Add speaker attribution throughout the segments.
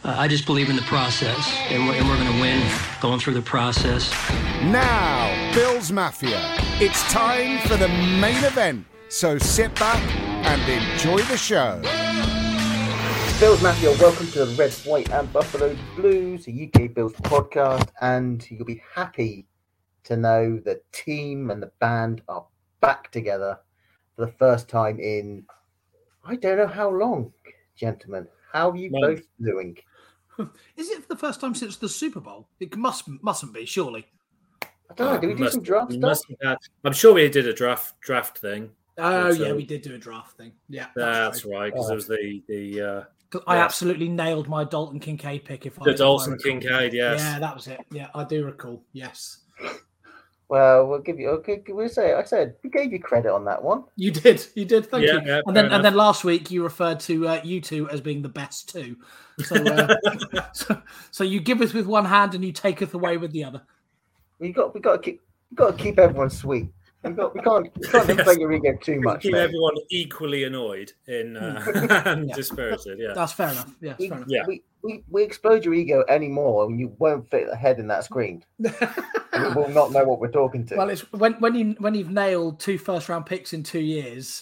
Speaker 1: I just believe in the process, and we're going to win going through the process.
Speaker 2: Now, Bills Mafia, it's time for the main event. So sit back and enjoy the show.
Speaker 3: Bills Mafia, welcome to the Red, White and Buffalo Blues, a UK Bills podcast, and you'll be happy to know the team and the band are back together for the first time in, I don't know how long, gentlemen. How are you both doing?
Speaker 4: Is it for the first time since the Super Bowl? It mustn't be, surely.
Speaker 3: I don't know. Did we do some draft stuff?
Speaker 5: I'm sure we did a draft thing.
Speaker 4: Oh, yeah, we did do a draft thing. Yeah,
Speaker 5: that's right. Because it was the
Speaker 4: I absolutely nailed my Dalton Kincaid pick.
Speaker 5: Dalton Kincaid, yes.
Speaker 4: Yeah, that was it. Yeah, I do recall. Yes.
Speaker 3: Well, we'll give you. Okay, I said we gave you credit on that one.
Speaker 4: You did. Thank you.
Speaker 5: Yeah,
Speaker 4: and then last week you referred to you two as being the best too. So, so you giveth with one hand and you taketh away with the other.
Speaker 3: We got to keep everyone sweet. We can't inflate your ego too much.
Speaker 5: Keep everyone equally annoyed and dispirited. Yeah,
Speaker 4: that's fair enough. Yeah, fair enough.
Speaker 5: Yeah.
Speaker 3: We explode your ego anymore, and you won't fit the head in that screen. We will not know what we're talking to.
Speaker 4: Well, it's when you've nailed 2 first-round picks in 2 years.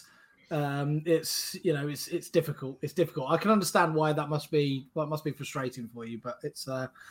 Speaker 4: It's difficult. It's difficult. I can understand why that must be frustrating for you, but it's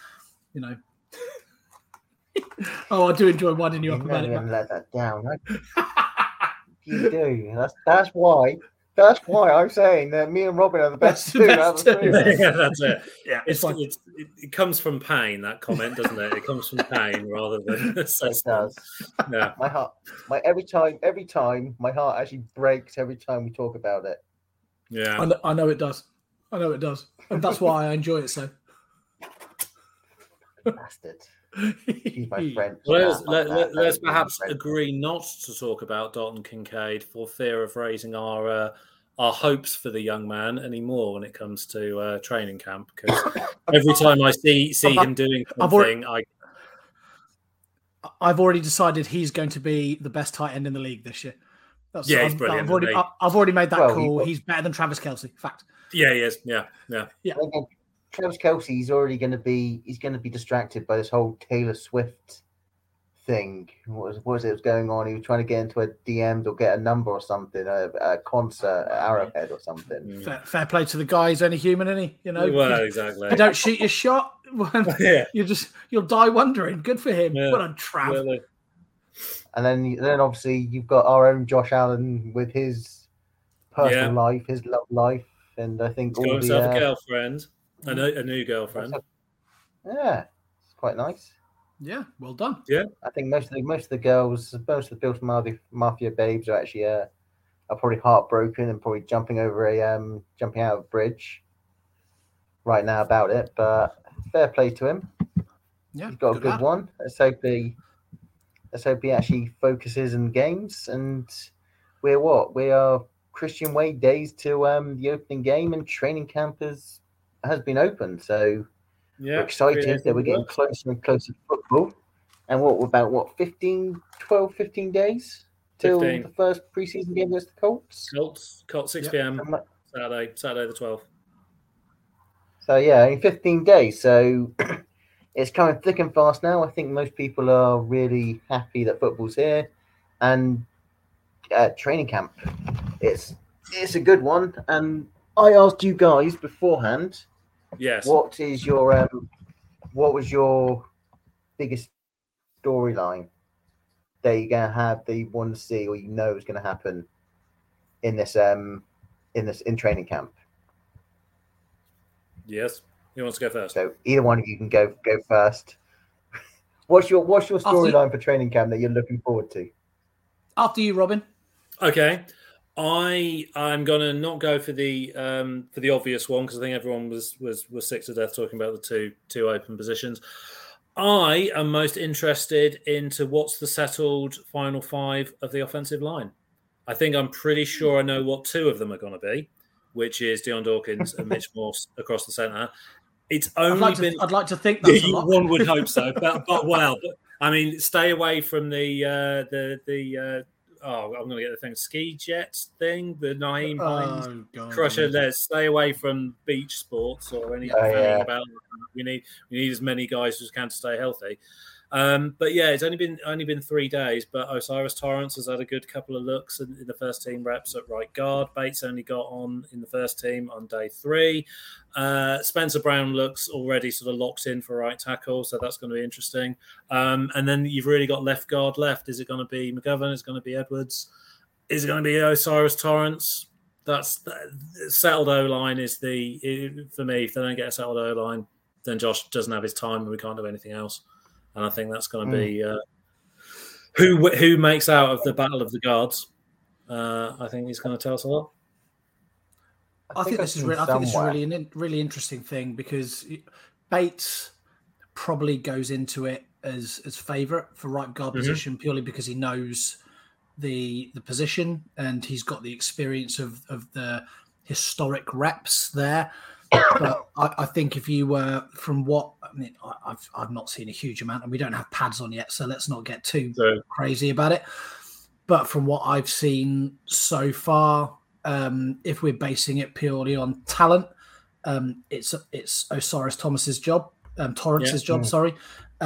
Speaker 4: Oh, I do enjoy winding you up about it.
Speaker 3: Let that down. You do. That's why. That's why I'm saying that me and Robin are the best two.
Speaker 5: Yeah, that's it. Yeah, it comes from pain. That comment, doesn't it? It comes from pain rather than
Speaker 3: it does. Yeah. My heart. Every time, my heart actually breaks every time we talk about it.
Speaker 5: Yeah,
Speaker 4: I know it does. And that's why I enjoy it so.
Speaker 3: Bastard. My friend.
Speaker 5: Let's perhaps agree not to talk about Dalton Kincaid for fear of raising our hopes for the young man anymore when it comes to training camp. Because every time I see him doing something,
Speaker 4: I've already decided he's going to be the best tight end in the league this year.
Speaker 5: He's brilliant.
Speaker 4: I've already made that call. He's better than Travis Kelce. Fact.
Speaker 5: Yeah, he is. Yeah.
Speaker 3: Travis Kelce, he's going to be distracted by this whole Taylor Swift thing. What was it going on? He was trying to get into a DMs or get a number or something, a concert at Arrowhead or something.
Speaker 4: Fair play to the guy. He's only human, isn't he?
Speaker 5: Well, exactly.
Speaker 4: You don't shoot your shot. You'll die wondering. Good for him.
Speaker 5: Yeah,
Speaker 4: what a tramp. Really.
Speaker 3: And then obviously you've got our own Josh Allen with his personal life, his love life, and I think
Speaker 5: he's got himself a girlfriend. A new girlfriend.
Speaker 3: Yeah, it's quite nice.
Speaker 4: Yeah, well done.
Speaker 5: Yeah,
Speaker 3: I think most of the girls, most of the Bills Mafia babes are actually are probably heartbroken and probably jumping out of a bridge right now about it. But fair play to him.
Speaker 4: Yeah,
Speaker 3: he's got a good one. Let's hope he actually focuses in games. And we are Christian Wade days to the opening game, and training camp has been open, so we're excited that we're getting closer and closer to football. And we're about 15 days till the first preseason game against the Colts.
Speaker 5: Colts 6 p.m. Saturday the 12th.
Speaker 3: So only 15 days. So it's coming thick and fast now. I think most people are really happy that football's here, and training camp. It's a good one. And I asked you guys beforehand.
Speaker 5: Yes.
Speaker 3: What was your biggest storyline that you're gonna have that you want to see or is gonna happen in this in training camp?
Speaker 5: Yes. Who wants to go first?
Speaker 3: So either one of you can go first. What's your storyline for training camp that you're looking forward to?
Speaker 4: After you, Robin.
Speaker 5: Okay. I'm gonna not go for the obvious one because I think everyone was sick to death talking about the two open positions. I am most interested into what's the settled final 5 of the offensive line. I think I'm pretty sure I know what 2 of them are going to be, which is Dion Dawkins and Mitch Morse across the centre. It's only
Speaker 4: I'd like to think that's a lot.
Speaker 5: One would hope so, but I mean, stay away from the I'm going to get the thing, ski jets thing, the Naeem Hines
Speaker 4: Oh, God.
Speaker 5: Crusher. Let's stay away from beach sports or any fanning about. We need as many guys as can to stay healthy. But yeah, it's only been 3 days. But Osiris Torrance has had a good couple of looks in the first team reps at right guard. Bates only got on in the first team on day 3. Spencer Brown looks already sort of locked in for right tackle, so that's going to be interesting. And then you've really got left guard left. Is it going to be McGovern? Is it going to be Edwards? Is it going to be Osiris Torrance? That's settled O-line is for me. If they don't get a settled O-line, then Josh doesn't have his time and we can't do anything else. And I think that's going to be who makes out of the battle of the guards. I think he's going to tell us a lot.
Speaker 4: I think this is really a really interesting thing because Bates probably goes into it as favourite for right guard position purely because he knows the position and he's got the experience of the historic reps there. But I think if you were from what I've not seen a huge amount, and we don't have pads on yet, so let's not get too crazy about it. But from what I've seen so far, if we're basing it purely on talent, it's Osiris Torrance's job. Sorry.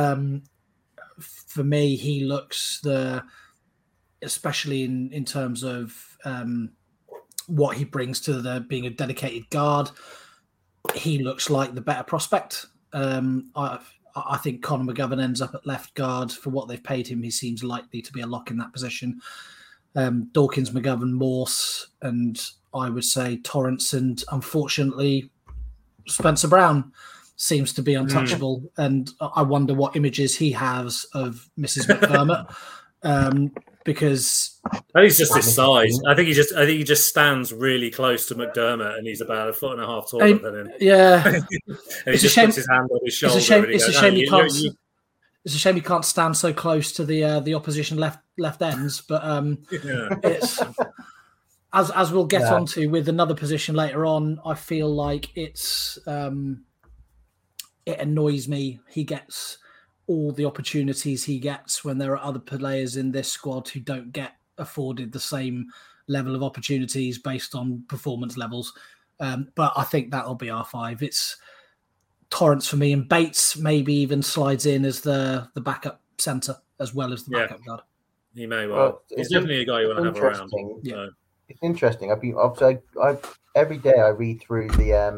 Speaker 4: For me, he looks especially in terms of what he brings to being a dedicated guard. He looks like the better prospect. I think Conor McGovern ends up at left guard. For what they've paid him, he seems likely to be a lock in that position. Dawkins, McGovern, Morse, and I would say Torrance, and unfortunately Spencer Brown seems to be untouchable. And I wonder what images he has of Mrs. McDermott. Because
Speaker 5: I think it's just his size. I think he just stands really close to McDermott, and he's about 1.5 foot taller than him.
Speaker 4: Yeah,
Speaker 5: and he just puts his hand on his shoulder.
Speaker 4: It's a shame he can't stand so close to the opposition left ends. But it's as we'll get onto with another position later on. I feel like it annoys me. He gets all the opportunities he gets when there are other players in this squad who don't get afforded the same level of opportunities based on performance levels. But I think that'll be our 5. It's Torrance for me, and Bates maybe even slides in as the backup centre as well as the backup guard.
Speaker 5: He may well. He's definitely a guy you want to have around.
Speaker 3: Yeah.
Speaker 5: So.
Speaker 3: It's interesting. Every day I read through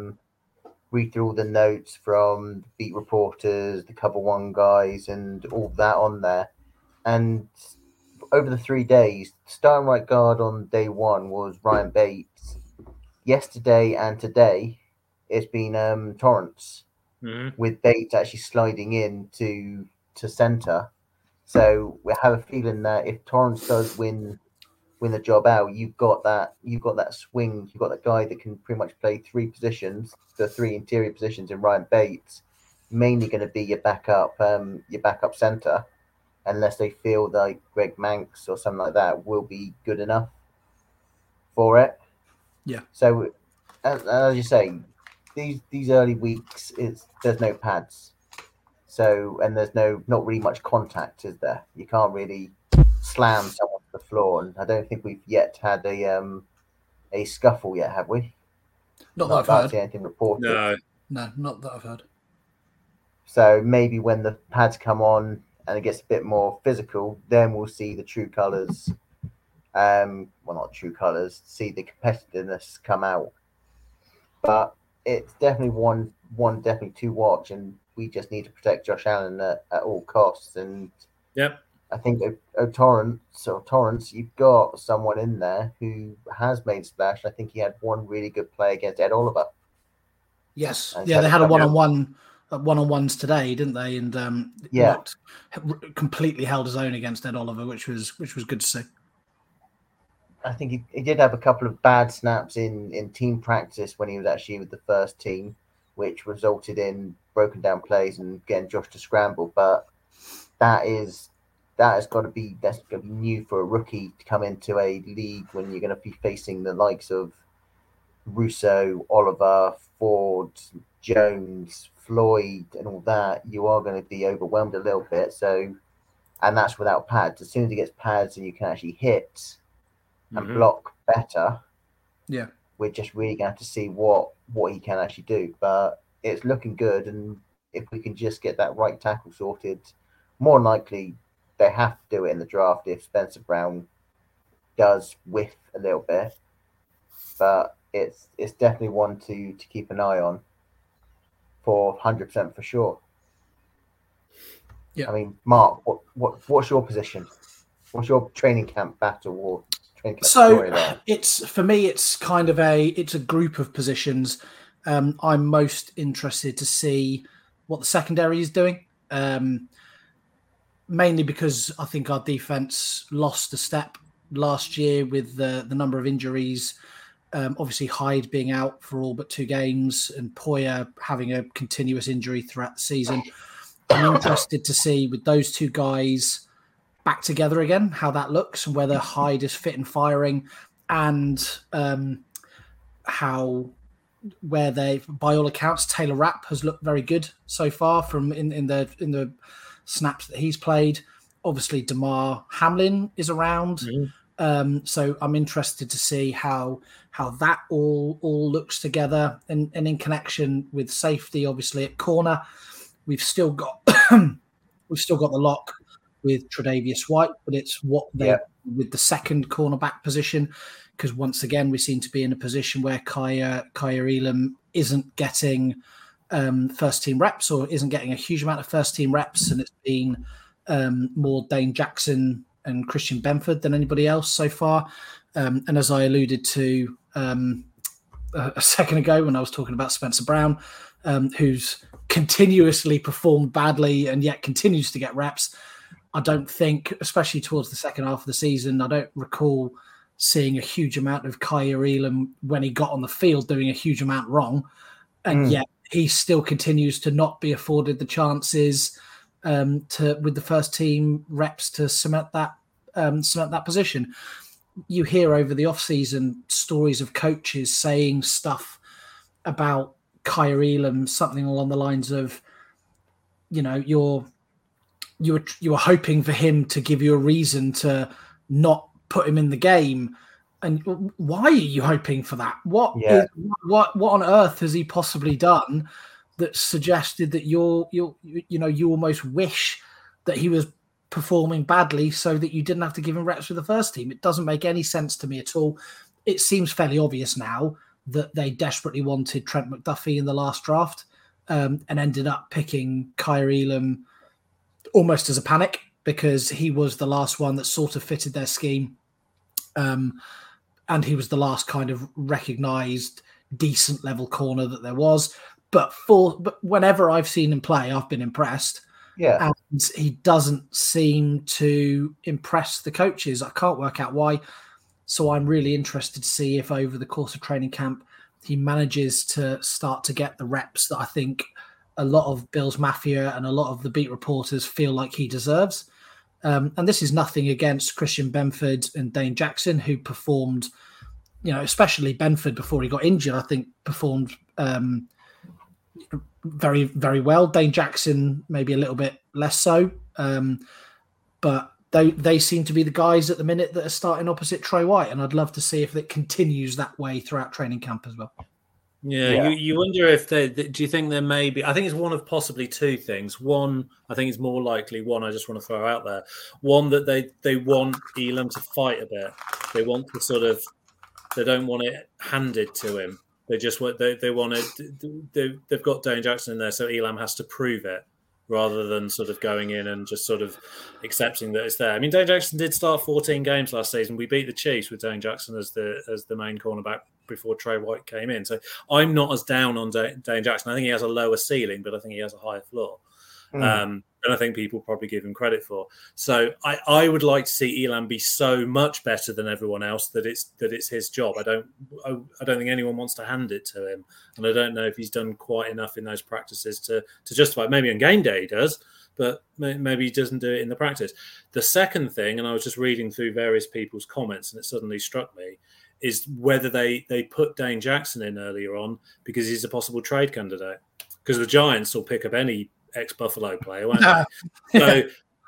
Speaker 3: all the notes from beat reporters, the Cover One guys, and all that on there. And over the 3 days, starting right guard on day 1 was Ryan Bates. Yesterday and today, it's been Torrance, with Bates actually sliding in to centre. So we have a feeling that if Torrance does win the job out, you've got that swing, you've got that guy that can pretty much play 3 positions, the 3 interior positions in Ryan Bates, mainly going to be your backup centre, unless they feel like Greg Manx or something like that will be good enough for it.
Speaker 4: Yeah.
Speaker 3: So as you say, these early weeks, there's no pads, so and there's not really much contact, is there? You can't really slam someone to the floor, and I don't think we've yet had a scuffle yet, have we?
Speaker 4: Not that I've heard.
Speaker 3: Anything reported.
Speaker 4: No, not that I've heard.
Speaker 3: So maybe when the pads come on and it gets a bit more physical, then we'll see the true colours. Well, not true colours. See the competitiveness come out. But it's definitely one definitely to watch, and we just need to protect Josh Allen at all costs. And I think Torrance, you've got someone in there who has made splash. I think he had one really good play against Ed Oliver.
Speaker 4: Yes, they had a one-on-ones today, didn't they? And completely held his own against Ed Oliver, which was good to see.
Speaker 3: I think he did have a couple of bad snaps in team practice when he was actually with the first team, which resulted in broken down plays and getting Josh to scramble. But that's got to be new for a rookie to come into a league when you're going to be facing the likes of Russo, Oliver, Ford, Jones, Floyd, and all that. You are going to be overwhelmed a little bit. So and that's without pads. As soon as he gets pads and you can actually hit and block better, we're just really going to have to see what he can actually do. But it's looking good, and if we can just get that right tackle sorted, more than likely they have to do it in the draft if Spencer Brown does whiff a little bit. But it's definitely one to keep an eye on for 100% for sure.
Speaker 4: Yeah.
Speaker 3: I mean, Mark, what's your position? What's your training camp battle or training camp story there?
Speaker 4: It's for me. It's kind of a group of positions. I'm most interested to see what the secondary is doing, mainly because I think our defense lost a step last year with the number of injuries. Obviously, Hyde being out for all but 2 games and Poyer having a continuous injury throughout the season. I'm interested to see with those 2 guys back together again, how that looks and whether Hyde is fit and firing, and where they, by all accounts, Taylor Rapp has looked very good so far from in the snaps that he's played. Obviously, Damar Hamlin is around. So I'm interested to see how that all looks together and in connection with safety. Obviously, at corner, we've still got the lock with Tre'Davious White, but it's what they with the second cornerback position, because once again we seem to be in a position where Kaiir Elam isn't getting first team reps or isn't getting a huge amount of first team reps, and it's been more Dane Jackson and Christian Benford than anybody else so far. And as I alluded to a second ago when I was talking about Spencer Brown, who's continuously performed badly and yet continues to get reps, I don't think, especially towards the second half of the season, I don't recall seeing a huge amount of Kaiir Elam when he got on the field doing a huge amount wrong. And yet he still continues to not be afforded the chances with the first team reps to cement that position. You hear over the offseason stories of coaches saying stuff about Kaiir Elam, something along the lines of, you were hoping for him to give you a reason to not put him in the game. And why are you hoping for that? What on earth has he possibly done that suggested that you almost wish that he was performing badly so that you didn't have to give him reps with the first team? It doesn't make any sense to me at all. It seems fairly obvious now that they desperately wanted Trent McDuffie in the last draft and ended up picking Kaiir Elam almost as a panic because he was the last one that sort of fitted their scheme. And he was the last kind of recognised decent level corner that there was. But whenever I've seen him play, I've been impressed.
Speaker 3: Yeah.
Speaker 4: And he doesn't seem to impress the coaches. I can't work out why. So I'm really interested to see if over the course of training camp, he manages to start to get the reps that I think a lot of Bills Mafia and a lot of the beat reporters feel like he deserves. And this is nothing against Christian Benford and Dane Jackson, who performed, especially Benford before he got injured, I think performed very, very well. Dane Jackson, maybe a little bit less so. But they seem to be the guys at the minute that are starting opposite Trey White. And I'd love to see if it continues that way throughout training camp as well.
Speaker 5: Yeah. You wonder if do you think there may be, I think it's one of possibly 2 things. One, I think it's more likely, one I just want to throw out there. One, that they want Elam to fight a bit. They want to they don't want it handed to him. They just want, they want it, they've got Dane Jackson in there, so Elam has to prove it rather than sort of going in and just sort of accepting that it's there. I mean, Dane Jackson did start 14 games last season. We beat the Chiefs with Dane Jackson as the main cornerback before Trey White came in. So I'm not as down on Dane Jackson. I think he has a lower ceiling, but I think he has a higher floor. And I think people probably give him credit for. So I would like to see Elam be so much better than everyone else that it's his job. I don't think anyone wants to hand it to him, and I don't know if he's done quite enough in those practices to justify it. Maybe on game day he does, but maybe he doesn't do it in the practice. The second thing, and I was just reading through various people's comments, and it suddenly struck me, is whether they put Dane Jackson in earlier on because he's a possible trade candidate. Because the Giants will pick up any ex-Buffalo player, won't they? So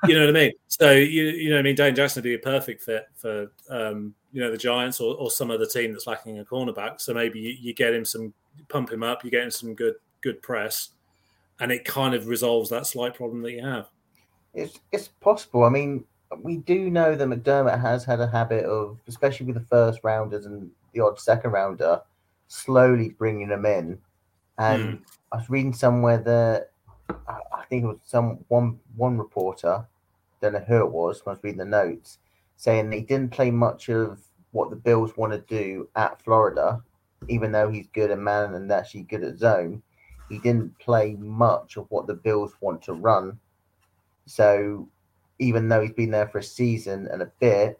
Speaker 5: You know what I mean? So you know what I mean. Dane Jackson would be a perfect fit for the Giants or some other team that's lacking a cornerback. So maybe you get him pump him up, you get him some good press, and it kind of resolves that slight problem that you have.
Speaker 3: It's possible. I mean, we do know that McDermott has had a habit of, especially with the first rounders and the odd second rounder, slowly bringing them in. And I was reading somewhere that I think it was one reporter, don't know who it was, when I was reading the notes, saying they didn't play much of what the Bills want to do at Florida, even though he's good at man and actually good at zone. He didn't play much of what the Bills want to run. So even though he's been there for a season and a bit,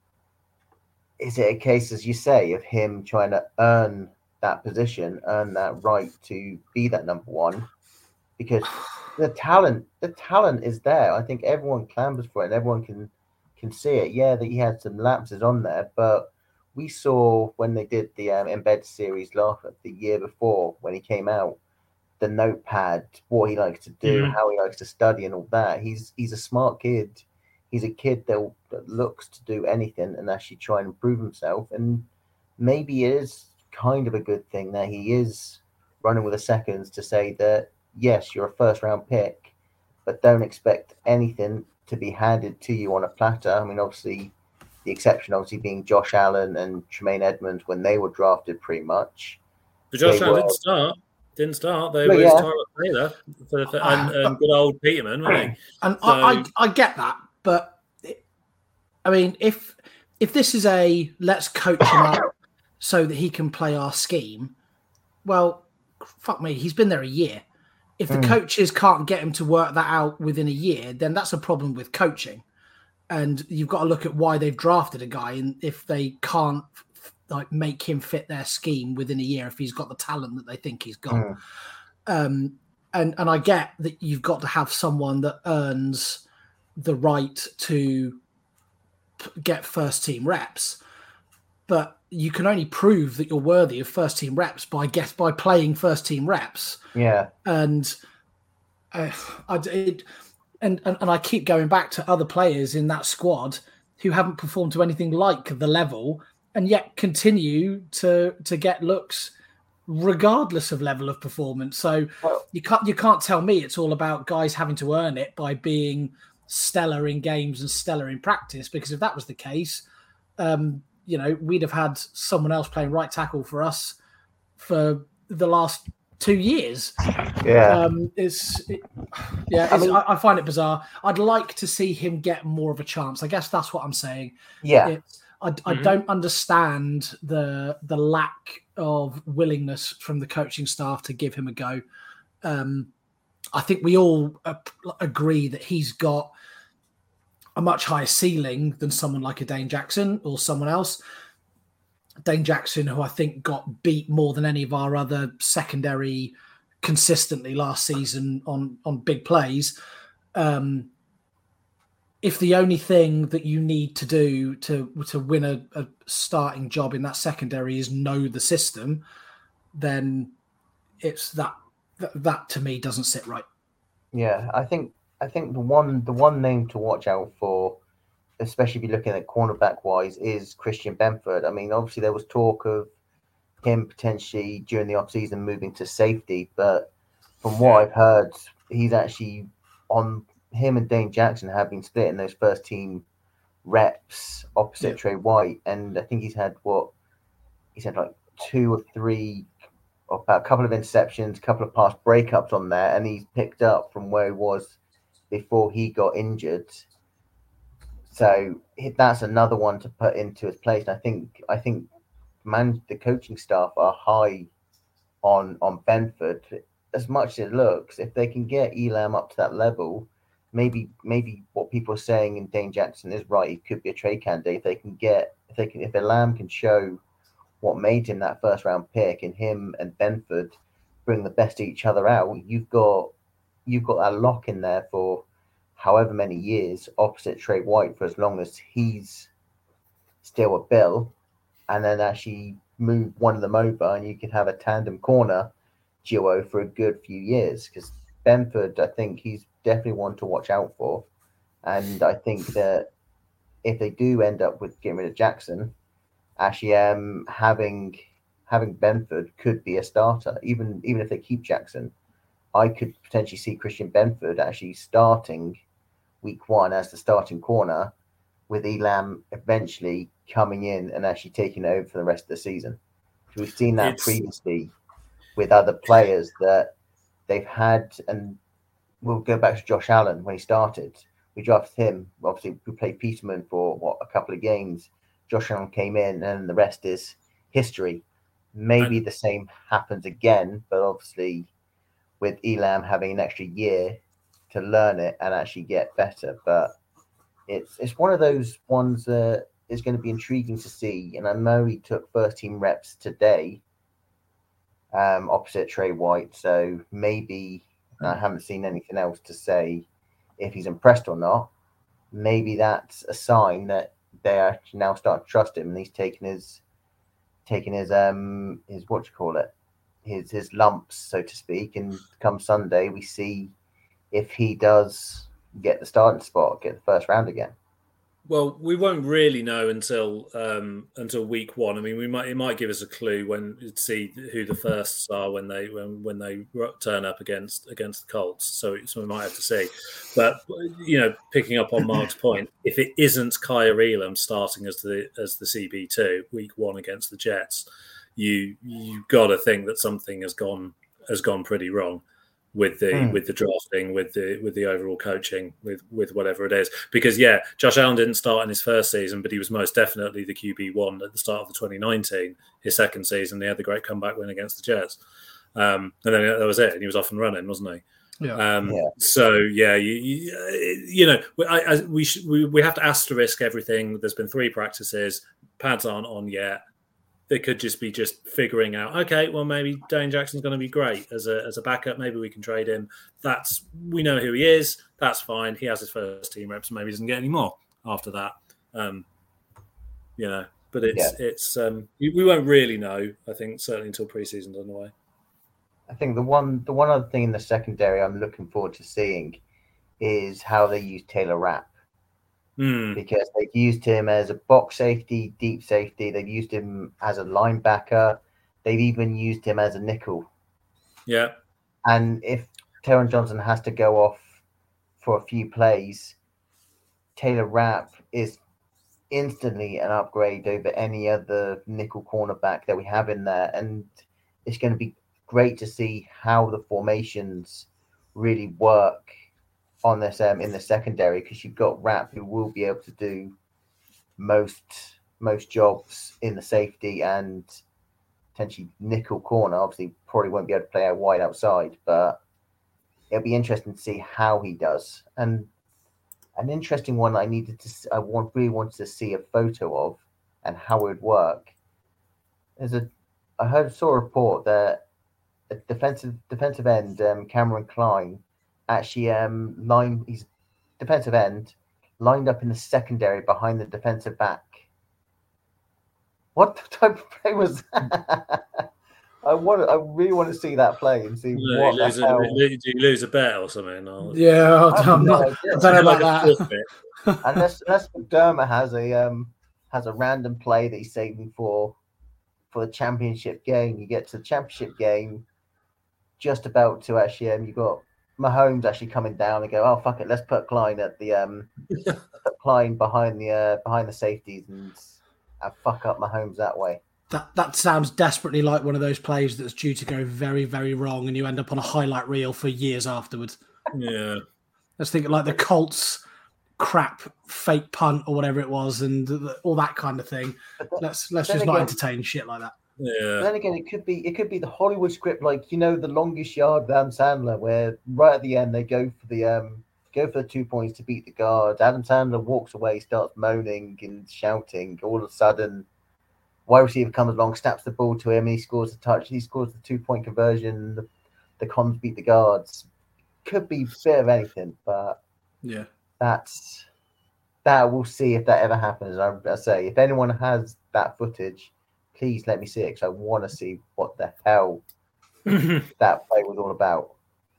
Speaker 3: is it a case, as you say, of him trying to earn that position, earn that right to be that number one? Because the talent is there. I think everyone clambers for it and everyone can see it. Yeah, that he had some lapses on there, but we saw when they did the Embed series the year before when he came out, the notepad, what he likes to do, how he likes to study and all that. He's a smart kid. He's a kid that looks to do anything and actually try and improve himself. And maybe it is kind of a good thing that he is running with the seconds to say that, yes, you're a first-round pick, but don't expect anything to be handed to you on a platter. I mean, obviously, the exception being Josh Allen and Tremaine Edmonds when they were drafted pretty much.
Speaker 5: But Josh Allen didn't start. They were Tyler Taylor and good old Peterman, weren't they?
Speaker 4: And so, I get that, but I mean, if this is let's coach him up so that he can play our scheme, well, fuck me, he's been there a year. If the coaches can't get him to work that out within a year, then that's a problem with coaching. And you've got to look at why they've drafted a guy, and if they can't make him fit their scheme within a year, if he's got the talent that they think he's got. And I get that you've got to have someone that earns the right to get first team reps, but you can only prove that you're worthy of first team reps by playing first team reps.
Speaker 3: Yeah.
Speaker 4: And I keep going back to other players in that squad who haven't performed to anything like the level and yet continue to get looks regardless of level of performance. So you can't tell me it's all about guys having to earn it by being stellar in games and stellar in practice, because if that was the case, we'd have had someone else playing right tackle for us for the last 2 years.
Speaker 3: Yeah.
Speaker 4: I find it bizarre. I'd like to see him get more of a chance. I guess that's what I'm saying.
Speaker 3: Yeah.
Speaker 4: I don't understand the lack of willingness from the coaching staff to give him a go. I think we all agree that he's got a much higher ceiling than someone like a Dane Jackson or someone else. Dane Jackson, who I think got beat more than any of our other secondary consistently last season on big plays. If the only thing that you need to do to win a starting job in that secondary is know the system, then it's that to me doesn't sit right.
Speaker 3: Yeah, I think the one name to watch out for, especially if you're looking at cornerback wise, is Christian Benford. I mean, obviously there was talk of him potentially during the offseason moving to safety, but from what I've heard, he's actually on. Him and Dane Jackson have been split in those first team reps opposite Trey White, and I think he's had like 2 or 3, or about a couple of interceptions, a couple of pass breakups on there, and he's picked up from where he was before he got injured. So that's another one to put into his place. And I think the coaching staff are high on Benford. As much as it looks, if they can get Elam up to that level, maybe what people are saying in Dane Jackson is right. He could be a trade candidate if Elam can show what made him that first round pick, and him and Benford bring the best of each other out. You've got that lock in there for however many years opposite Trey White for as long as he's still a Bill, and then actually move one of them over, and you could have a tandem corner duo for a good few years. Because Benford, I think he's definitely one to watch out for, And I think that if they do end up with getting rid of Jackson, actually having Benford could be a starter. Even if they keep Jackson, I could potentially see Christian Benford actually starting week 1 as the starting corner, with Elam eventually coming in and actually taking over for the rest of the season. We've seen that previously with other players that they've had, and we'll go back to Josh Allen when he started. We drafted him. Obviously, we played Peterman for a couple of games. Josh Allen came in, and the rest is history. Maybe the same happens again, but obviously with Elam having an extra year to learn it and actually get better. But it's one of those ones that is going to be intriguing to see. And I know he took first team reps today opposite Trey White. So maybe I haven't seen anything else to say if he's impressed or not. Maybe that's a sign that they actually now start to trust him, and he's taking his what you call it, his lumps, so to speak. And come Sunday, we see if he does get the starting spot, get the first round again.
Speaker 5: Well, we won't really know until week 1. I mean, it might give us a clue when to see who the firsts are when they turn up against the Colts. So we might have to see. But picking up on Mark's point, if it isn't Kyer Elam starting as the CB2 week 1 against the Jets, you got to think that something has gone pretty wrong with the drafting, with the overall coaching, with whatever it is. Because Josh Allen didn't start in his first season, but he was most definitely the QB1 at the start of the 2019. His second season, he had the great comeback win against the Jets, and then that was it. And he was off and running, wasn't he?
Speaker 4: Yeah.
Speaker 5: So we have to asterisk everything. There's been 3 practices. Pads aren't on yet. They could just be figuring out, okay, well, maybe Dane Jackson's going to be great as a backup. Maybe we can trade him. We know who he is. That's fine. He has his first team reps. Maybe he doesn't get any more after that. But we won't really know, I think, certainly until preseason's on the way.
Speaker 3: I think the one other thing in the secondary I'm looking forward to seeing is how they use Taylor Rapp. Because they've used him as a box safety, deep safety. They've used him as a linebacker. They've even used him as a nickel.
Speaker 5: Yeah.
Speaker 3: And if Taron Johnson has to go off for a few plays, Taylor Rapp is instantly an upgrade over any other nickel cornerback that we have in there. And it's going to be great to see how the formations really work on this in the secondary, because you've got Rapp who will be able to do most jobs in the safety and potentially nickel corner. Obviously, probably won't be able to play out wide outside, but it'll be interesting to see how he does. And an interesting one I really wanted to see a photo of and how it would work. I saw a report that a defensive end, Cameron Klein, actually he's defensive end lined up in the secondary behind the defensive back. What type of play was that? I really want to see that play and see what the hell.
Speaker 5: Do you lose a bet or something? Or...
Speaker 4: Yeah, I don't know about that.
Speaker 3: Unless McDermott has a random play that he's saving for the championship game. You get to the championship game, just about to actually you got Mahomes actually coming down and go, oh fuck it, let's put Klein at the put Klein behind the safeties and fuck up Mahomes that way.
Speaker 4: That sounds desperately like one of those plays that's due to go very, very wrong, and you end up on a highlight reel for years afterwards.
Speaker 5: Yeah,
Speaker 4: let's think like the Colts crap fake punt or whatever it was, and all that kind of thing. Let's just not entertain shit like that.
Speaker 5: Yeah.
Speaker 3: Then again, it could be the Hollywood script, like the longest yard Adam Sandler, where right at the end they go for the 2 points to beat the guard. Adam Sandler walks away, starts moaning and shouting. All of a sudden, wide receiver comes along, snaps the ball to him, and he scores the touch. He scores the 2-point conversion. The Cons beat the guards. Could be a bit of anything, but
Speaker 4: yeah,
Speaker 3: that we'll see if that ever happens. I say, if anyone has that footage, please let me see it, because I want to see what the hell that play was all about.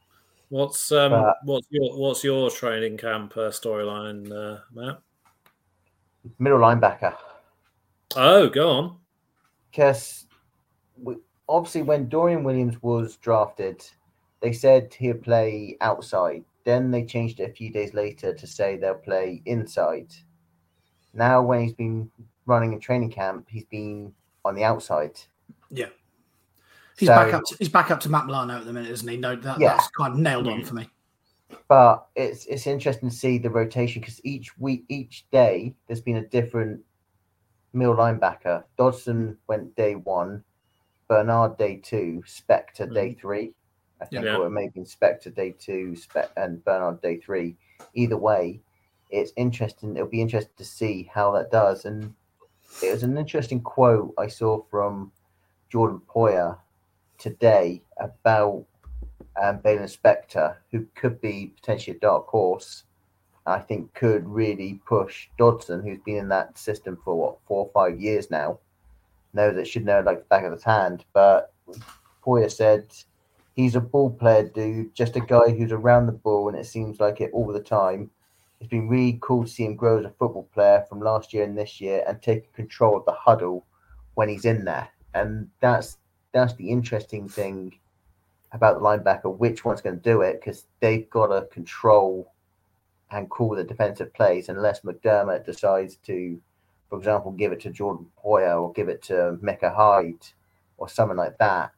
Speaker 5: What's your training camp storyline, Matt?
Speaker 3: Middle linebacker.
Speaker 5: Oh, go on.
Speaker 3: Because obviously when Dorian Williams was drafted, they said he'll play outside. Then they changed it a few days later to say they'll play inside. Now when he's been running in training camp, he's been on the outside.
Speaker 4: Yeah. He's back up to Matt Milano at the minute, isn't he? No, that's kind of nailed on for me.
Speaker 3: But it's interesting to see the rotation because each day there's been a different middle linebacker. Dodson went day 1, Bernard day 2, Spectre day 3. I think, or it may have been Spectre day 2, and Bernard day 3. Either way, it's interesting. It'll be interesting to see how that does. And it was an interesting quote I saw from Jordan Poyer today about Baylon Spector, who could be potentially a dark horse. I think could really push Dodson, who's been in that system for 4 or 5 years now. Should know like the back of his hand. But Poyer said he's a ball player, dude, just a guy who's around the ball, and it seems like it all the time. It's been really cool to see him grow as a football player from last year and this year, and taking control of the huddle when he's in there. And that's the interesting thing about the linebacker, which one's going to do it, because they've got to control and call the defensive plays unless McDermott decides to, for example, give it to Jordan Poyer or give it to Micah Hyde or someone like that.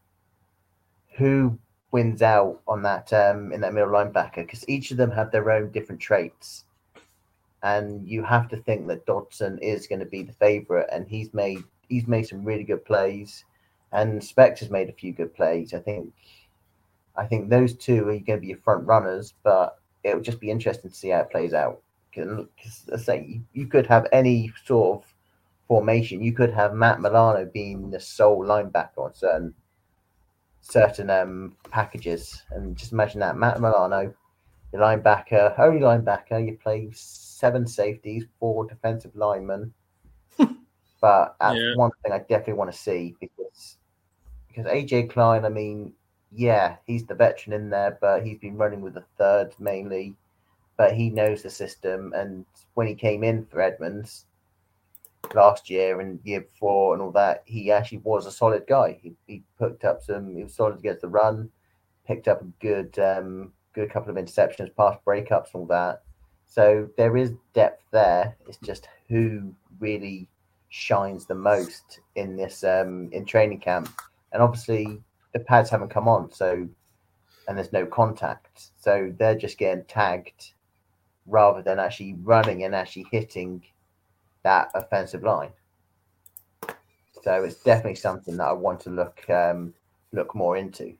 Speaker 3: Who wins out on that in that middle linebacker? Because each of them have their own different traits. And you have to think that Dodson is going to be the favorite, and he's made some really good plays, and Spector's made a few good plays. I think those two are going to be your front runners, but it would just be interesting to see how it plays out. Because let's say you could have any sort of formation. You could have Matt Milano being the sole linebacker on certain packages, and just imagine that Matt Milano, your linebacker, only linebacker. You play 7 safeties, 4 defensive linemen. But that's one thing I definitely want to see because AJ Klein, I mean, yeah, he's the veteran in there, but he's been running with the third mainly. But he knows the system, and when he came in for Edmonds last year and the year before and all that, he actually was a solid guy. He picked up he was solid against the run, picked up a good couple of interceptions, past breakups and all that. So there is depth there. It's just who really shines the most in this in training camp. And obviously the pads haven't come on, and there's no contact. So they're just getting tagged rather than actually running and actually hitting that offensive line. So it's definitely something that I want to look more into.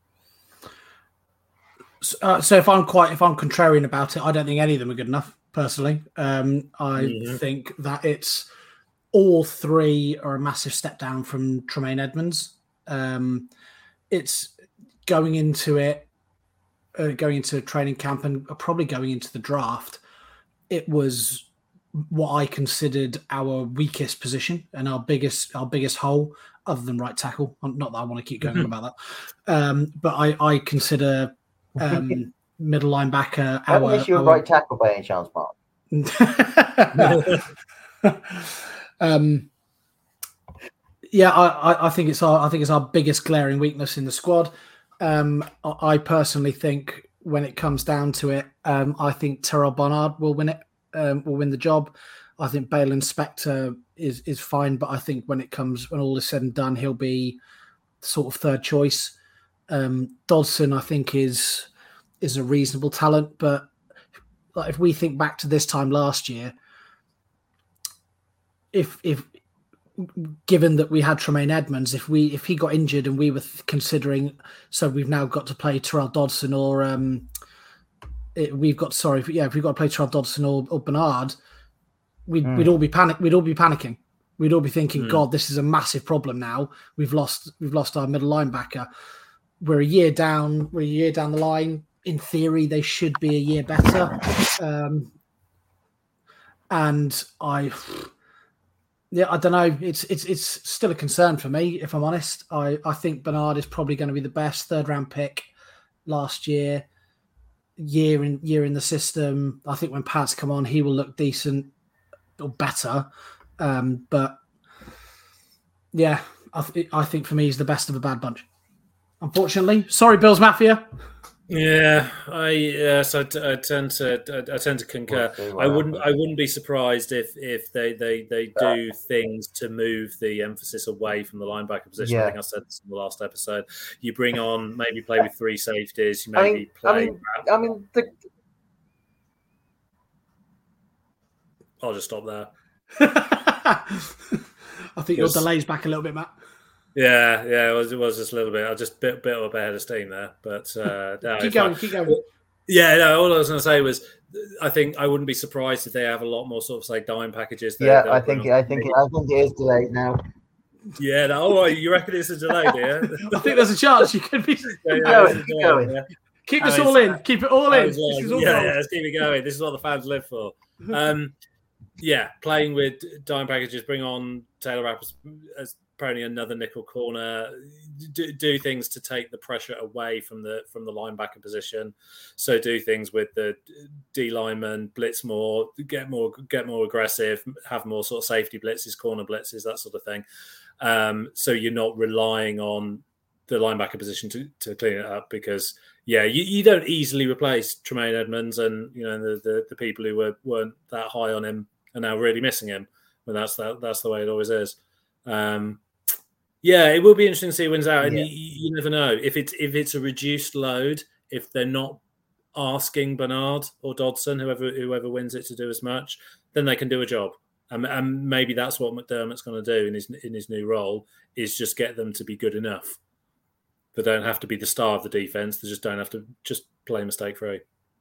Speaker 4: So if I'm contrarian about it, I don't think any of them are good enough. Personally, I think that it's all 3 are a massive step down from Tremaine Edmonds. It's going into training camp and probably going into the draft. It was what I considered our weakest position and our biggest hole, other than right tackle. Not that I want to keep going on about that, but I consider middle linebacker.
Speaker 3: I wish you were right tackle by any chance, Mark.
Speaker 4: I think it's our biggest glaring weakness in the squad. I personally think when it comes down to it, I think Terrell Bernard will win it. Will win the job. I think Baylon Spector is fine, but I think when all is said and done, he'll be sort of third choice. Dodson, I think, is a reasonable talent, but like if we think back to this time last year, if given that we had Tremaine Edmonds, if he got injured and we were considering, so we've now got to play Terrell Dodson or if we've got to play Terrell Dodson or Bernard, we'd all be panicking. We'd all be thinking, God, this is a massive problem now. We've lost our middle linebacker. We're a year down the line. In theory, they should be a year better. And I don't know. It's still a concern for me, if I'm honest. I think Bernard is probably going to be the best 3rd round pick last year. year in the system. I think when Pat's come on, he will look decent or better. But yeah, I think for me, he's the best of a bad bunch. Unfortunately, sorry, Bills Mafia.
Speaker 5: Yeah, I tend to concur. I wouldn't be surprised if they do things to move the emphasis away from the linebacker position. I think I said this in the last episode. You play with 3 safeties. You I'll just stop there.
Speaker 4: I think your delay's back a little bit, Matt.
Speaker 5: Yeah, it was just a little bit. I just bit up ahead of steam there, but
Speaker 4: keep going.
Speaker 5: Yeah, no. All I was going to say was, I think I wouldn't be surprised if they have a lot more sort of say dime packages.
Speaker 3: I think it is delayed now.
Speaker 5: Yeah, you reckon it's a delay, do you?
Speaker 4: I think there's a chance you could be.
Speaker 3: Keep going.
Speaker 4: Keep us all in. Keep it all in.
Speaker 5: Let's keep it going. This is what the fans live for. Playing with dime packages, bring on Taylor Rapp as probably another nickel corner, do things to take the pressure away from the linebacker position. So do things with the D lineman, blitz more, get more aggressive, have more sort of safety blitzes, corner blitzes, that sort of thing. So you're not relying on the linebacker position to clean it up, because you don't easily replace Tremaine Edmunds, and the people who weren't that high on him are now really missing him. But that's the way it always is. It will be interesting to see who wins out, and you never know if it's a reduced load, if they're not asking Bernard or Dodson, whoever wins it, to do as much, then they can do a job, and maybe that's what McDermott's going to do in his new role, is just get them to be good enough. They don't have to be the star of the defense. They just don't have to just play mistake free.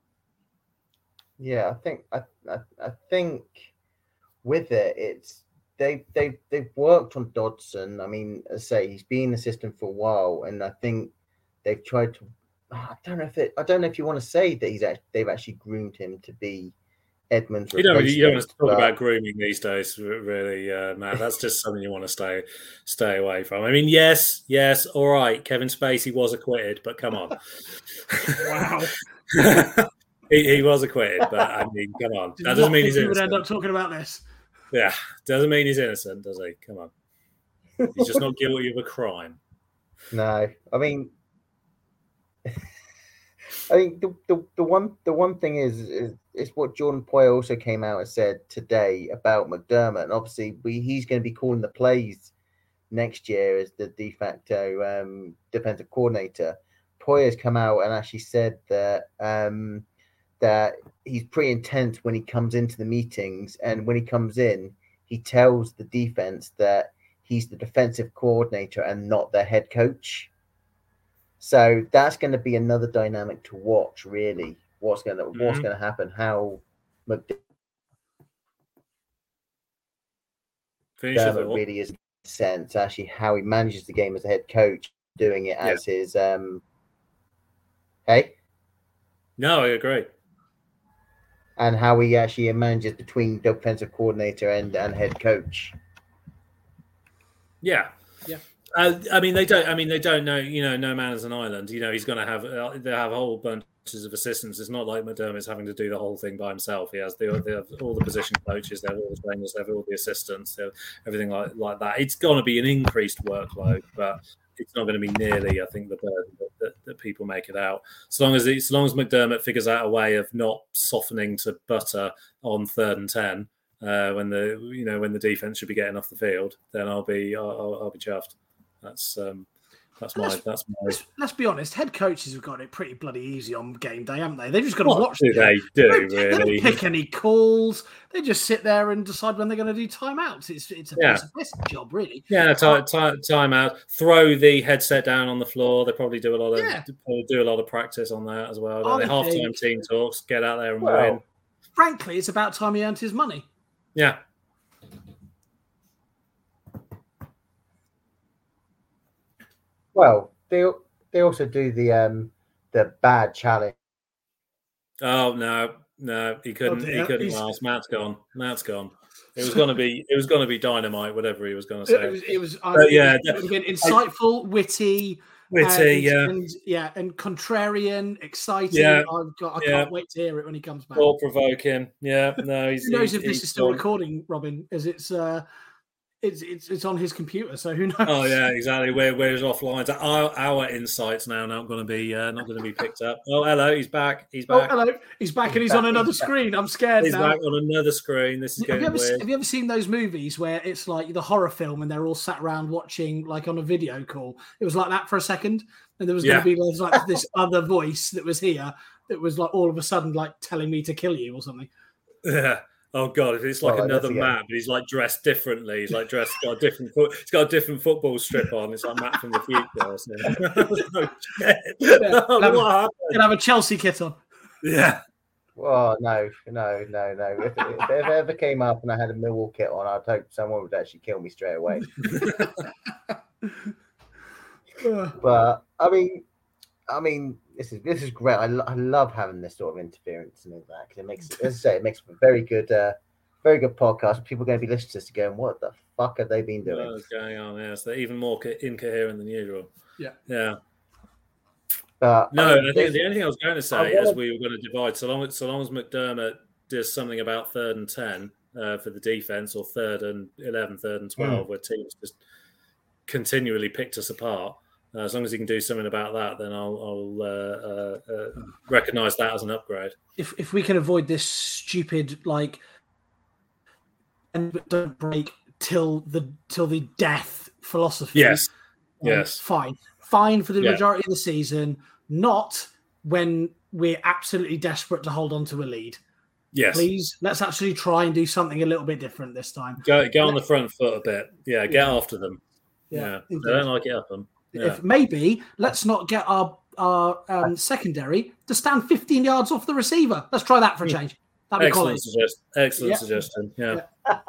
Speaker 3: Yeah, I think with it, it's. They've worked on Dodson. I mean, as I say, he's been an assistant for a while, and I think they've tried to. I don't know if you want to say that they've actually groomed him to be Edmunds.
Speaker 5: You don't want to talk about grooming these days, really, Matt. That's just something you want to stay away from. I mean, yes, all right. Kevin Spacey was acquitted, but come on.
Speaker 4: Wow.
Speaker 5: he was acquitted, but I mean, come on. That doesn't mean he's innocent.
Speaker 4: We would end up talking about this.
Speaker 5: Yeah, doesn't mean he's innocent, does he? Come on. He's just not guilty of a crime.
Speaker 3: No, I mean, the one thing is what Jordan Poyer also came out and said today about McDermott, and obviously he's going to be calling the plays next year as the de facto defensive coordinator. Poyer's come out and actually said that that he's pretty intense when he comes into the meetings, and when he comes in, he tells the defense that he's the defensive coordinator and not the head coach. So that's going to be another dynamic to watch, really. What's going to happen? How McDermott really is sense, actually, how he manages the game as a head coach, doing it as his. Hey.
Speaker 5: No, I agree.
Speaker 3: And how he actually manages between defensive coordinator and head coach.
Speaker 5: Yeah. I mean, they don't know. No man is an island. He's going to have. They have whole bunches of assistants. It's not like McDermott's having to do the whole thing by himself. They have all the position coaches. They have all the trainers. They have all the assistants. They have everything like that. It's going to be an increased workload, but it's not going to be nearly, I think, the burden that people make it out. As long as McDermott figures out a way of not softening to butter on 3rd and 10 when the defense should be getting off the field, then I'll be chuffed. That's my.
Speaker 4: Let's be honest. Head coaches have got it pretty bloody easy on game day, haven't they? They've just got to watch.
Speaker 5: They do
Speaker 4: they don't pick any calls. They just sit there and decide when they're going to do timeouts. It's a piss job, really.
Speaker 5: Yeah, timeout. Throw the headset down on the floor. They probably do a lot of practice on that as well. The halftime team talks. Get out there and win.
Speaker 4: Frankly, it's about time he earned his money.
Speaker 5: Yeah.
Speaker 3: Well, they also do the bad challenge.
Speaker 5: Oh no, he couldn't. He couldn't last. Matt's gone. It was going to be dynamite. Whatever he was going to say.
Speaker 4: It would have been insightful, witty,
Speaker 5: Witty,
Speaker 4: and contrarian, exciting.
Speaker 5: Yeah.
Speaker 4: I can't wait to hear it when he comes back.
Speaker 5: Thought provoking. Yeah, no.
Speaker 4: Who knows if this is still recording, Robin? As it's on his computer, so who knows?
Speaker 5: Oh yeah, exactly. Where's offline? Our insights now not going to be picked up. Oh, hello, he's back. He's back.
Speaker 4: Oh, hello, he's back, and he's on another screen. I'm scared.
Speaker 5: He's back on another screen. This is getting weird.
Speaker 4: Have you ever seen those movies where it's like the horror film and they're all sat around watching like on a video call? It was like that for a second, and there was going to be like this other voice that was here that was like all of a sudden like telling me to kill you or something.
Speaker 5: Yeah. Oh god, if it's like another Matt, but he's like dressed differently. He's like dressed, got a different he's got a different football strip on. It's like Matt from the future.
Speaker 4: Can have a Chelsea kit on.
Speaker 5: Yeah.
Speaker 3: Well, no. If it ever came up and I had a Millwall kit on, I'd hope someone would actually kill me straight away. But I mean, this is great. I love having this sort of interference and all that because it makes, as I say, it makes a very good podcast. People are going to be listening to this going, "What the fuck have they been doing?"
Speaker 5: What's going on? Yeah, so they're even more incoherent than usual. Yeah.
Speaker 3: But
Speaker 5: no, I think the only thing I was going to say is we were going to divide so long as McDermott does something about 3rd and 10 for the defense, or 3rd and 11, 3rd and 12, where teams just continually picked us apart. As long as he can do something about that, then I'll recognise that as an upgrade.
Speaker 4: If we can avoid this stupid and don't break till the death philosophy.
Speaker 5: Yes.
Speaker 4: Fine for the majority of the season. Not when we're absolutely desperate to hold on to a lead.
Speaker 5: Yes.
Speaker 4: Please, let's actually try and do something a little bit different this time.
Speaker 5: Go on the front foot a bit. Yeah, get after them. Yeah. I don't like it up them. Yeah.
Speaker 4: If maybe let's not get our secondary to stand 15 yards off the receiver. Let's try that for a change. That'd be
Speaker 5: excellent suggestion. Yeah.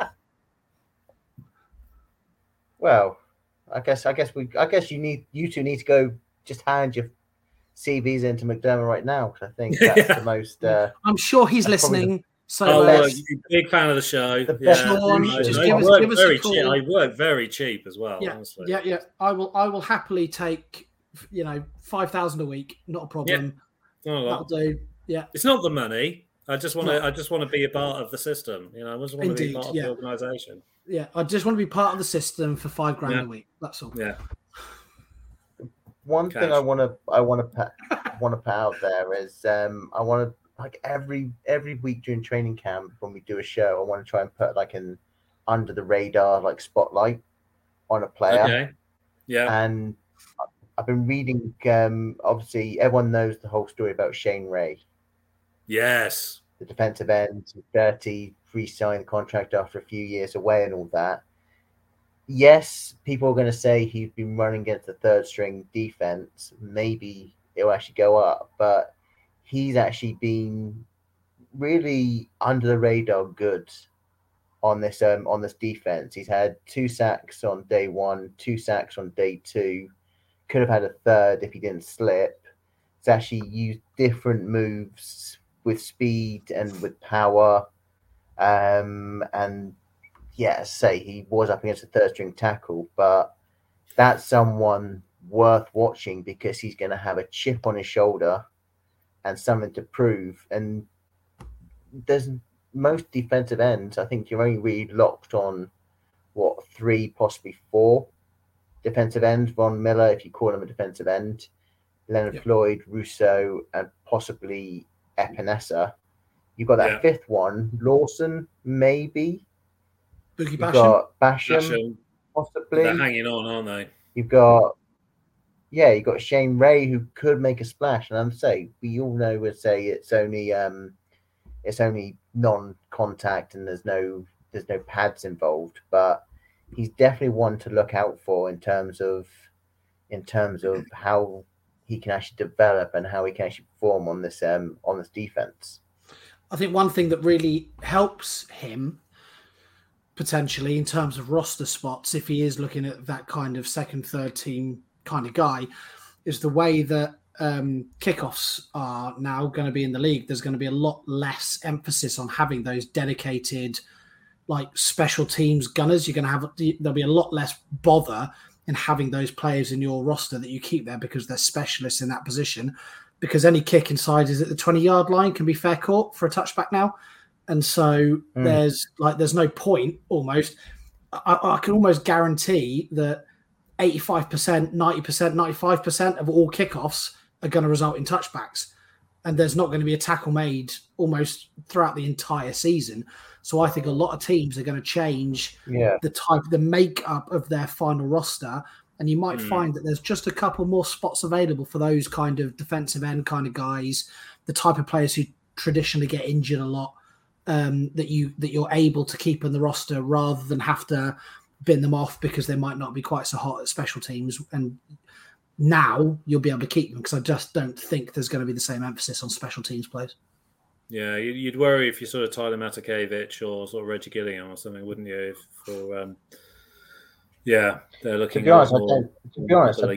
Speaker 3: Well, I guess you two need to go just hand your CVs into McDermott right now, because I think that's the most.
Speaker 4: I'm sure he's listening. So,
Speaker 5: big fan of the show.
Speaker 4: Sean, just give us a call.
Speaker 5: I work very cheap as well. Honestly.
Speaker 4: Yeah. I will happily take 5,000 a week. Not a problem.
Speaker 5: Yeah.
Speaker 4: That'll do. Yeah.
Speaker 5: It's not the money. I just want to be a part of the system. I just want to be part of the organisation.
Speaker 4: Yeah, I just want to be part of the system for $5,000 a week. That's all.
Speaker 5: Yeah.
Speaker 3: One thing I want to put out there is I want to. Like every week during training camp when we do a show, I want to try and put like an under the radar spotlight on a player.
Speaker 5: Okay. Yeah.
Speaker 3: And I've been reading. Obviously, everyone knows the whole story about Shane Ray.
Speaker 5: Yes.
Speaker 3: The defensive end, 30, re-signed contract after a few years away and all that. Yes, people are going to say he's been running against the third string defense. Maybe it'll actually go up, but he's actually been really under the radar good on this defense. He's had 2 sacks on day 1, 2 sacks on day 2. Could have had a third if he didn't slip. He's actually used different moves with speed and with power. And say he was up against a third string tackle, but that's someone worth watching because he's going to have a chip on his shoulder and something to prove. And there's most defensive ends, I think you're only really locked on 3, possibly 4 defensive ends. Von Miller, if you call him a defensive end, Leonard Floyd, Russo, and possibly Epinesa. You've got that 5th one, Lawson, maybe.
Speaker 4: Boogie Basham.
Speaker 3: You've got Basham, possibly.
Speaker 5: They're hanging on, aren't they?
Speaker 3: You've got Shane Ray, who could make a splash. And we all know it's only non-contact and there's no pads involved, but he's definitely one to look out for in terms of how he can actually develop and how he can actually perform on this defense.
Speaker 4: I think one thing that really helps him potentially in terms of roster spots, if he is looking at that kind of second, third team kind of guy, is the way that kickoffs are now going to be in the league. There's going to be a lot less emphasis on having those dedicated special teams gunners. There'll be a lot less bother in having those players in your roster that you keep there because they're specialists in that position. Because any kick inside is at the 20-yard line can be fair caught for a touchback now. And so there's no point almost. I can almost guarantee that 85%, 90%, 95% of all kickoffs are going to result in touchbacks. And there's not going to be a tackle made almost throughout the entire season. So I think a lot of teams are going to change the makeup of their final roster. And you might find that there's just a couple more spots available for those kind of defensive end kind of guys, the type of players who traditionally get injured a lot, that you're able to keep in the roster rather than have to bin them off because they might not be quite so hot at special teams. And now you'll be able to keep them because I just don't think there's going to be the same emphasis on special teams players.
Speaker 5: Yeah, you'd worry if you sort of Tyler Matakevich or sort of Reggie Gillingham or something, wouldn't you? They're looking.
Speaker 3: To be honest, I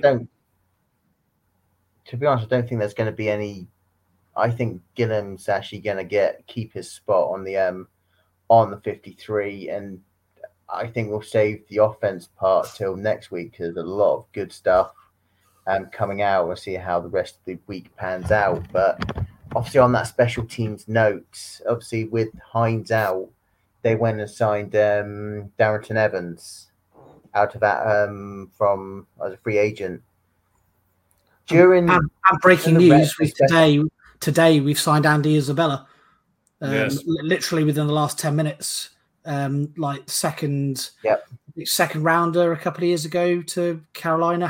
Speaker 3: don't think there's going to be any. I think Gillham's actually going to keep his spot on the 53, and I think we'll save the offense part till next week because there's a lot of good stuff coming out. We'll see how the rest of the week pans out. But obviously, on that special teams note, obviously with Hines out, they went and signed Darrington Evans out of that from as a free agent. During
Speaker 4: and breaking news with today we've signed Andy Isabella. Literally within the last 10 minutes. Second rounder a couple of years ago to Carolina.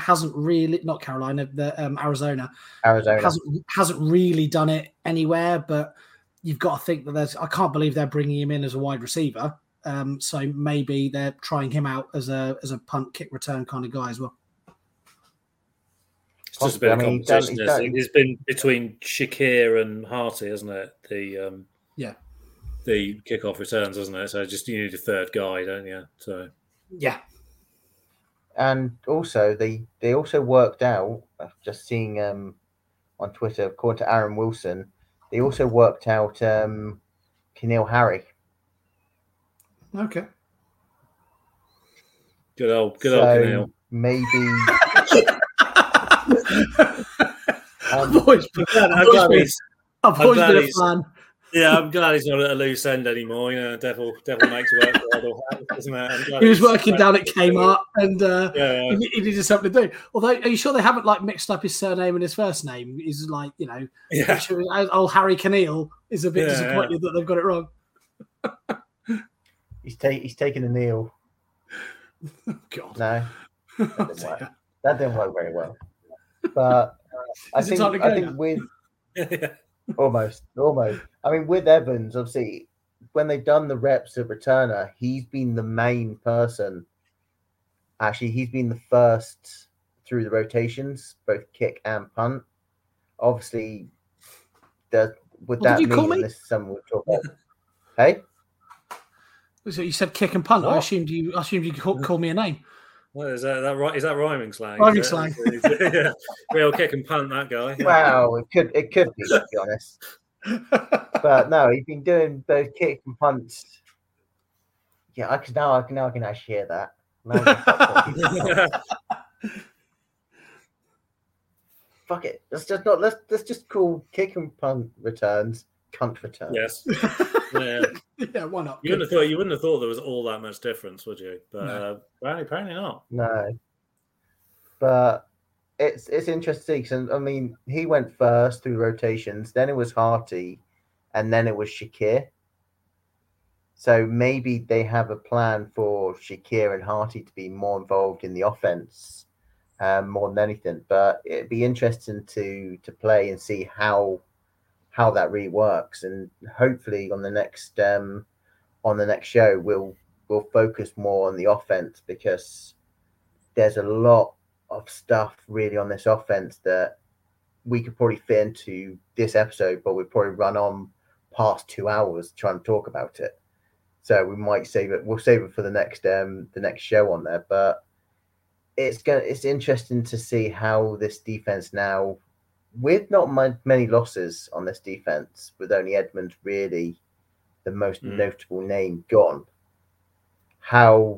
Speaker 4: Arizona hasn't really done it anywhere, but you've got to think that I can't believe they're bringing him in as a wide receiver. So maybe they're trying him out as a punt kick return kind of guy as well.
Speaker 5: It's just a bit of competition. It's been between Shakir and Harty, hasn't it? The kickoff returns, isn't it? So just you need a third guy, don't you? So
Speaker 4: yeah.
Speaker 3: And also they also worked out, just seeing on Twitter, according to Aaron Wilson, they also worked out Keneal Harry.
Speaker 4: Okay.
Speaker 5: Good old Keneal.
Speaker 3: Maybe
Speaker 4: I've always been a fan.
Speaker 5: Yeah, I'm glad he's not at a loose end anymore. You know, devil makes work for idle hands, doesn't it?
Speaker 4: He was working down at Kmart, and he needed something to do. Although, are you sure they haven't mixed up his surname and his first name? He's old Harry Keneal is a bit disappointed that they've got it wrong.
Speaker 3: He's taken a kneel.
Speaker 4: God,
Speaker 3: no, that didn't work very well. But I think with. Almost. I mean, with Evans, obviously, when they've done the reps at returner, he's been the main person. Actually, he's been the first through the rotations, both kick and punt. Obviously, this is something we'll talk about. Hey?
Speaker 4: So you said kick and punt. What? I assumed you call me a name.
Speaker 5: What is that? Is that rhyming slang?
Speaker 4: Rhyming slang.
Speaker 5: Yeah. Real kick and punt, that guy. Yeah.
Speaker 3: Well, it could be, to be honest. But no, he's been doing both kick and punts. Yeah, I can actually hear that. Fuck it. Let's just call kick and punt returns cunt returns.
Speaker 5: Yes. Yeah.
Speaker 4: Yeah, why not?
Speaker 5: You wouldn't have thought there was all that much difference, would you? But no. Apparently not.
Speaker 3: No. But it's interesting because I mean he went first through rotations, then it was Harty, and then it was Shakir. So maybe they have a plan for Shakir and Harty to be more involved in the offense, more than anything. But it'd be interesting to play and see how that really works, and hopefully on the next show we'll focus more on the offense because there's a lot of stuff really on this offense that we could probably fit into this episode, but we'd probably run on past 2 hours trying to talk about it. So we might save it. We'll save it for the next show on there. But it's interesting to see how this defense now, with not many losses on this defense, with only Edmonds really the most notable name gone, how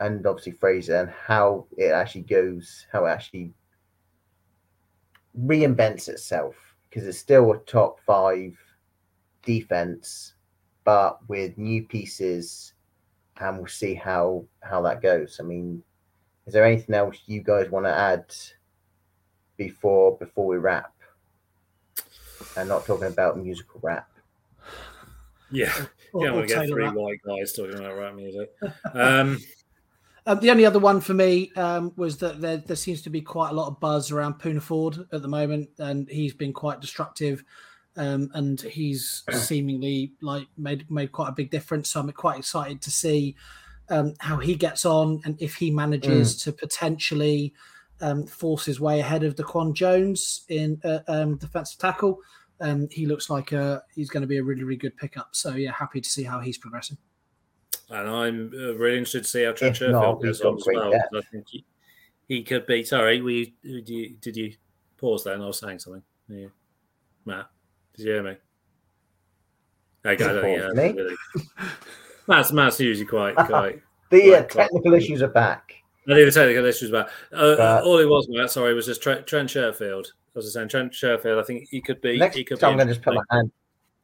Speaker 3: and obviously Fraser, and how it actually goes, how it actually reinvents itself, because it's still a top 5 defense, but with new pieces, and we'll see how that goes. I mean, is there anything else you guys want to add before we wrap? And not talking about musical rap.
Speaker 5: Yeah, we'll get 3 white guys talking about rap music.
Speaker 4: The only other one for me was that there seems to be quite a lot of buzz around Poona Ford at the moment, and he's been quite destructive, and he's seemingly like made quite a big difference. So I'm quite excited to see how he gets on, and if he manages to potentially force his way ahead of Daquan Jones in defensive tackle. He looks like he's going to be a really, really good pickup. So yeah, happy to see how he's progressing. And
Speaker 5: I'm really interested to see how Trent Sherfield goes on as well. I think he could be. Sorry, did you pause there? And I was saying something. Yeah. Matt, did you hear me? Okay, I don't think really. Matt's usually quite.
Speaker 3: The technical issues are back.
Speaker 5: I think the technical issues are back. All it was, Matt, sorry, was just Trent Sherfield. As I was saying, Trent Sherfield, I think he could be.
Speaker 3: Next time I'm going to just put my hand.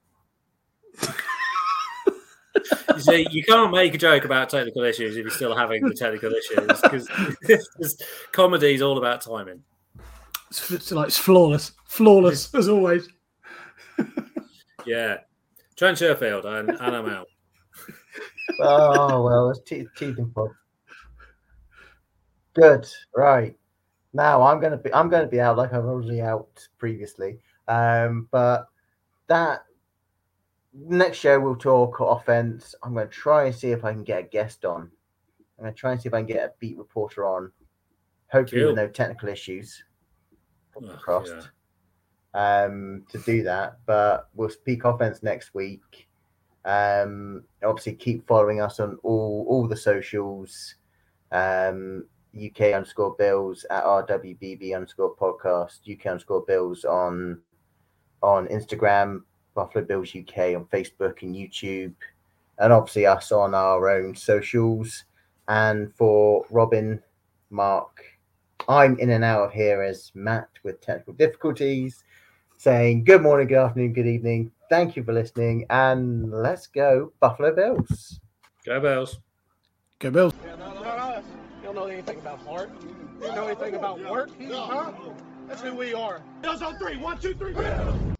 Speaker 5: You see, you can't make a joke about technical issues if you're still having the technical issues, because comedy is all about timing.
Speaker 4: It's flawless as always.
Speaker 5: Yeah, Trent Sherfield, and I'm out.
Speaker 3: Oh well, it's teething pod. Good, right. Now I'm going to be out like I was already out previously. But that next show we'll talk offense. I'm going to try and see if I can get a guest on. I'm going to try and see if I can get a beat reporter on. Hopefully with no technical issues. Crossed. To do that, but we'll speak offense next week. Obviously keep following us on all the socials. UK_Bills at RWBB_podcast, UK_Bills on Instagram, Buffalo Bills UK on Facebook and YouTube, and obviously us on our own socials. And for Robin, Mark, I'm in and out of here as Matt with technical difficulties, saying good morning, good afternoon, good evening. Thank you for listening, and let's go Buffalo Bills.
Speaker 5: Go Bills.
Speaker 4: Go Bills.
Speaker 6: Yeah, not us. You don't know anything about heart. You don't know anything about work. Huh? That's who we are. Bills on 3. 1, 2, 3. Bills.